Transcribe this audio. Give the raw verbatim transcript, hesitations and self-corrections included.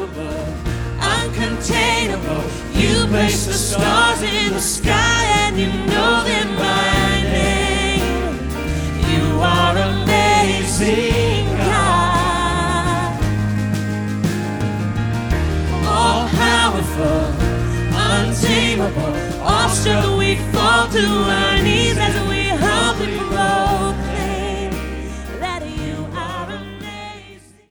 unstoppable, uncontainable. You place the stars in the sky and you know them by name. You are amazing, God. All powerful, untamable, awestruck we fall to our knees as we humbly promote.